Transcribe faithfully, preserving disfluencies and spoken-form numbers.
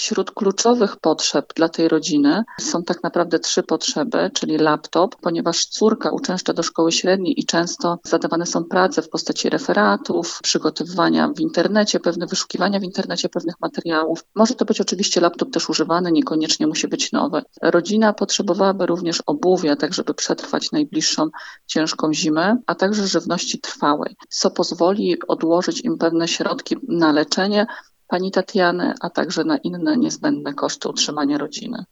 Wśród kluczowych potrzeb dla tej rodziny są tak naprawdę trzy potrzeby, czyli laptop, ponieważ córka uczęszcza do szkoły średniej i często zadawane są prace w postaci referatów, przygotowywania w internecie, pewne wyszukiwania w internecie pewnych materiałów. Może to być oczywiście laptop też używany, niekoniecznie musi być nowy. Rodzina potrzebowałaby również obuwia, tak żeby przetrwać najbliższą ciężką zimę, a także żywności trwałej, co pozwoli odłożyć im pewne środki na leczenie pani Tatiany, a także na inne niezbędne koszty utrzymania rodziny.